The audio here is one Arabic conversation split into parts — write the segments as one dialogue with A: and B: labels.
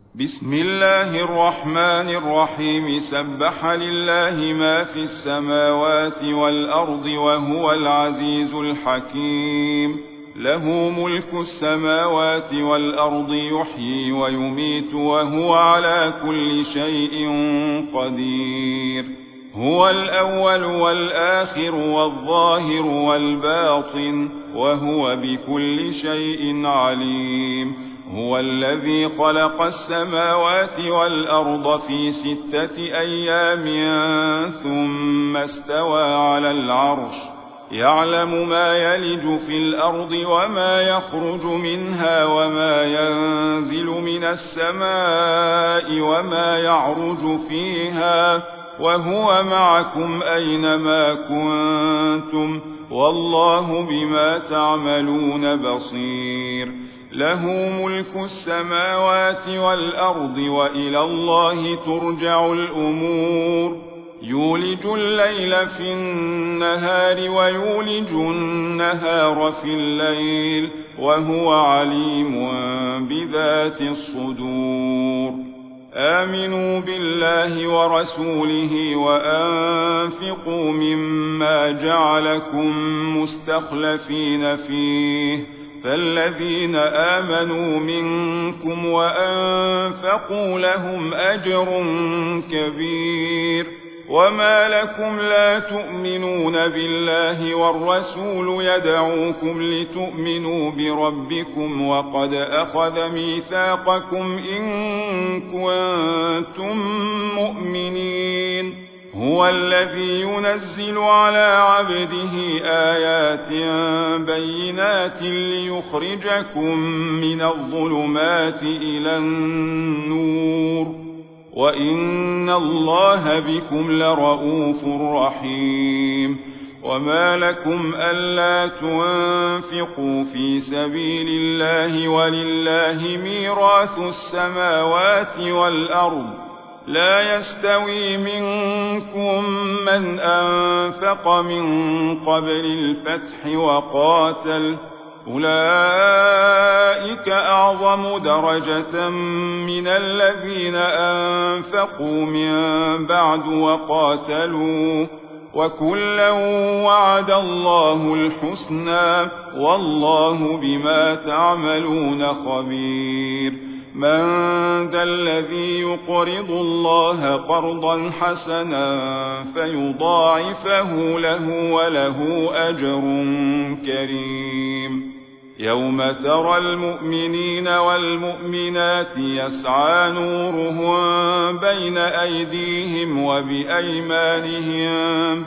A: بسم الله الرحمن الرحيم. سبح لله ما في السماوات والأرض وهو العزيز الحكيم. له ملك السماوات والأرض، يحيي ويميت وهو على كل شيء قدير. هو الأول والآخر والظاهر والباطن، وهو بكل شيء عليم. هو الذي خلق السماوات والأرض في 6 أيام ثم استوى على العرش، يعلم ما يلج في الأرض وما يخرج منها وما ينزل من السماء وما يعرج فيها، وهو معكم أينما كنتم، والله بما تعملون بصير. له ملك السماوات والأرض، وإلى الله ترجع الأمور. يولج الليل في النهار ويولج النهار في الليل، وهو عليم بذات الصدور. آمنوا بالله ورسوله وأنفقوا مما جعلكم مستخلفين فيه، فالذين آمنوا منكم وأنفقوا لهم أجر كبير. وما لكم لا تؤمنون بالله والرسول يدعوكم لتؤمنوا بربكم وقد أخذ ميثاقكم إن كنتم مؤمنين. هو الذي ينزل على عبده آيات بينات ليخرجكم من الظلمات إلى النور، وإن الله بكم لرؤوف رحيم. وما لكم ألا تنفقوا في سبيل الله ولله ميراث السماوات والأرض، لا يستوي منكم من أنفق من قبل الفتح وقاتل، أولئك أعظم درجة من الذين أنفقوا من بعد وقاتلوا، وكلا وعد الله الحسنى، والله بما تعملون خبير. من ذا الذي يقرض الله قرضا حسنا فيضاعفه له وله أجر كريم. يوم ترى المؤمنين والمؤمنات يسعى نورهم بين أيديهم وبأيمانهم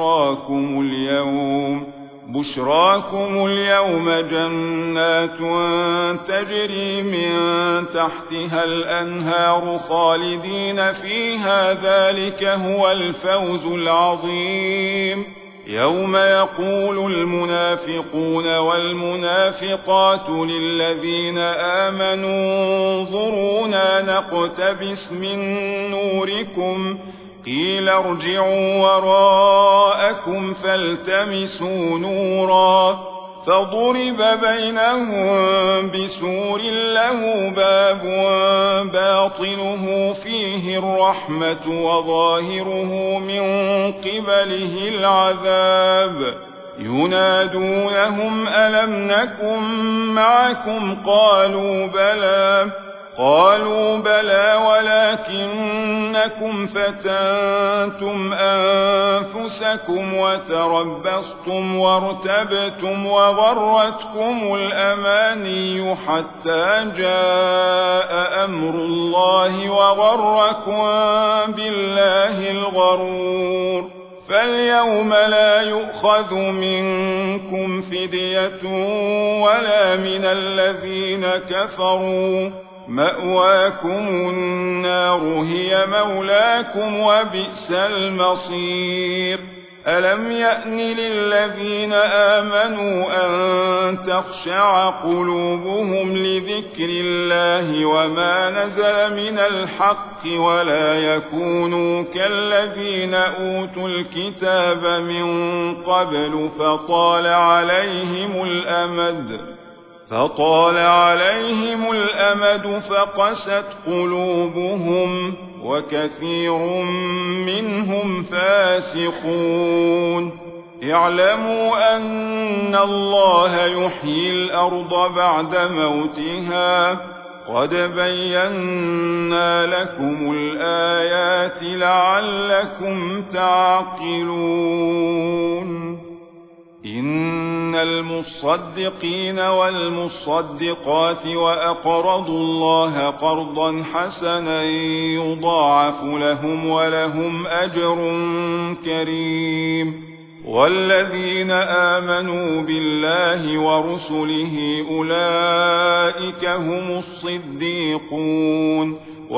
A: بشراكم اليوم جنات تجري من تحتها الأنهار خالدين فيها، ذلك هو الفوز العظيم. يوم يقول المنافقون والمنافقات للذين آمنوا انظرونا نقتبس من نوركم، قيل ارجعوا وراءكم فالتمسوا نورا، فضرب بينهم بسور له باب باطنه فيه الرحمة وظاهره من قبله العذاب. ينادونهم ألم نكن معكم؟ قالوا بلى ولكنكم فتنتم أنفسكم وتربصتم وارتبتم وغرتكم الأماني حتى جاء أمر الله وغركم بالله الغرور. فاليوم لا يؤخذ منكم فدية ولا من الذين كفروا، مأواكم النار هي مولاكم وبئس المصير. ألم يأن للذين آمنوا أن تخشع قلوبهم لذكر الله وما نزل من الحق ولا يكونوا كالذين أوتوا الكتاب من قبل فطال عليهم الأمد فطال عليهم الأمد فقست قلوبهم وكثير منهم فاسقون اعلموا أن الله يحيي الأرض بعد موتها قد بينا لكم الآيات لعلكم تعقلون إن المصدقين والمصدقات وأقرضوا الله قرضا حسنا يضاعف لهم ولهم أجر كريم والذين آمنوا بالله ورسله أولئك هم الصديقون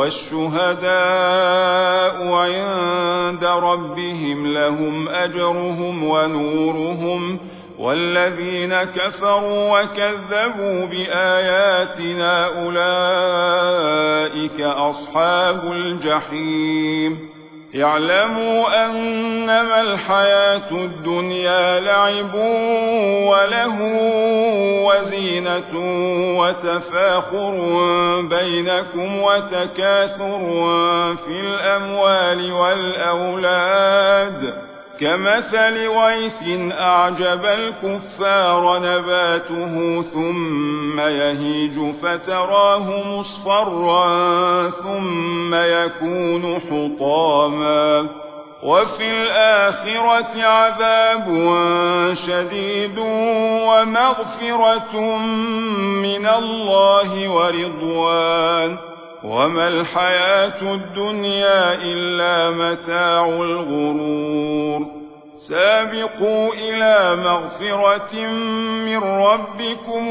A: والشهداء عند ربهم لهم أجرهم ونورهم والذين كفروا وكذبوا بآياتنا أولئك أصحاب الجحيم اعلموا أنما الحياة الدنيا لعب وله وزينة وتفاخر بينكم وتكاثر في الأموال والأولاد كمثل غيث أعجب الكفار نباته ثم يهيج فتراه مصفرا ثم يكون حطاما وفي الآخرة عذاب شديد ومغفرة من الله ورضوان وما الحياة الدنيا إلا متاع الغرور سابقوا إلى مغفرة من ربكم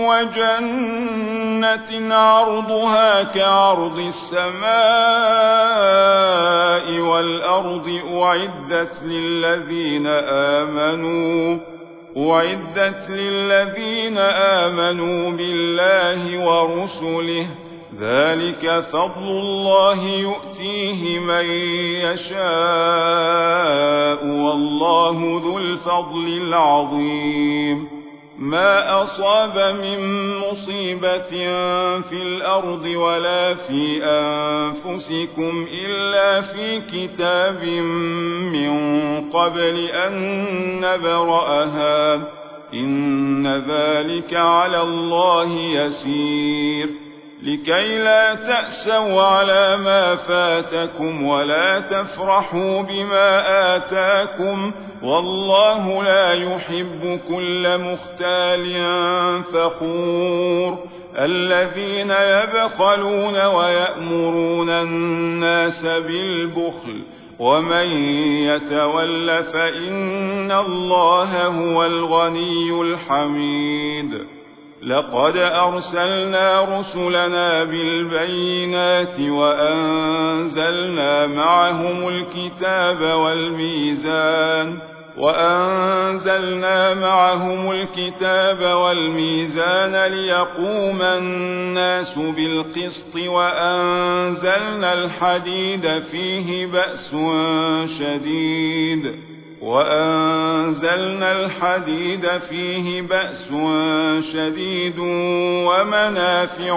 A: وجنة عرضها كعرض السماء والأرض أعدت للذين آمنوا بالله ورسله ذلك فضل الله يؤتيه من يشاء والله ذو الفضل العظيم ما أصاب من مصيبة في الأرض ولا في أنفسكم إلا في كتاب من قبل أن نبرأها إن ذلك على الله يسير لكي لا تأسوا على ما فاتكم ولا تفرحوا بما آتاكم والله لا يحب كل مختال فخور الذين يبخلون ويأمرون الناس بالبخل ومن يتول فإن الله هو الغني الحميد لقد أرسلنا رسلنا بالبينات وأنزلنا معهم الكتاب والميزان ليقوم الناس بالقسط وأنزلنا الحديد فيه بأس شديد ومنافع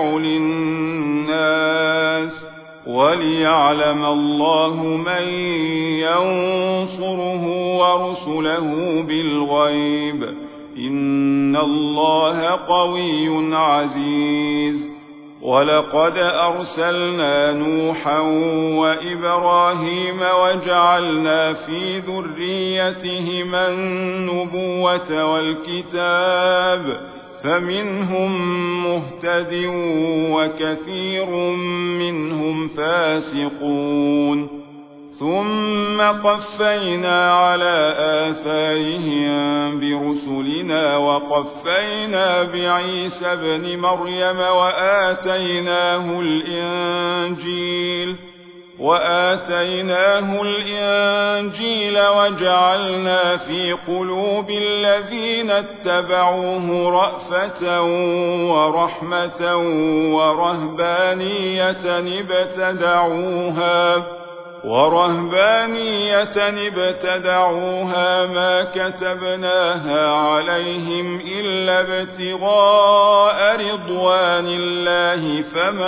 A: للناس وليعلم الله من ينصره ورسله بالغيب إن الله قوي عزيز ولقد أرسلنا نوحا وإبراهيم وجعلنا في ذريتهما النبوة والكتاب فمنهم مهتد وكثير منهم فاسقون ثم قفينا على آثارهم برسلنا وقفينا بعيسى ابن مريم وآتيناه الإنجيل وجعلنا في قلوب الذين اتبعوه رأفة ورحمة ورهبانية ورهبانية ابتدعوها ما كتبناها عليهم إلا ابتغاء رضوان الله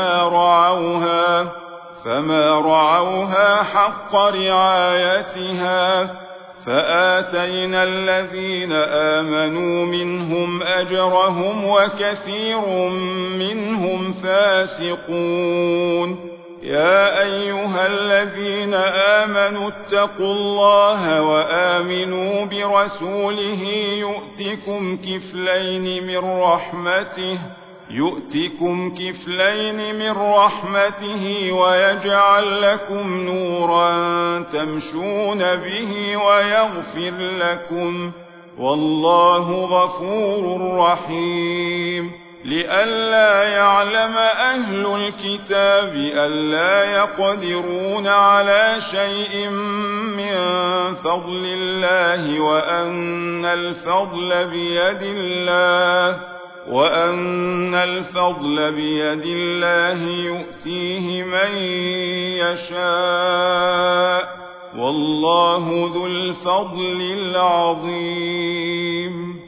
A: فما رعوها حق رعايتها فآتينا الذين آمنوا منهم أجرهم وكثير منهم فاسقون. يا أيها الذين آمنوا اتقوا الله وآمنوا برسوله يؤتكم كفلين من رحمته ويجعل لكم نورا تمشون به ويغفر لكم والله غفور رحيم. لئلا يعلم أهل الكتاب ألا يقدرون على شيء من فضل الله وأن الفضل بيد الله يؤتيه من يشاء والله ذو الفضل العظيم.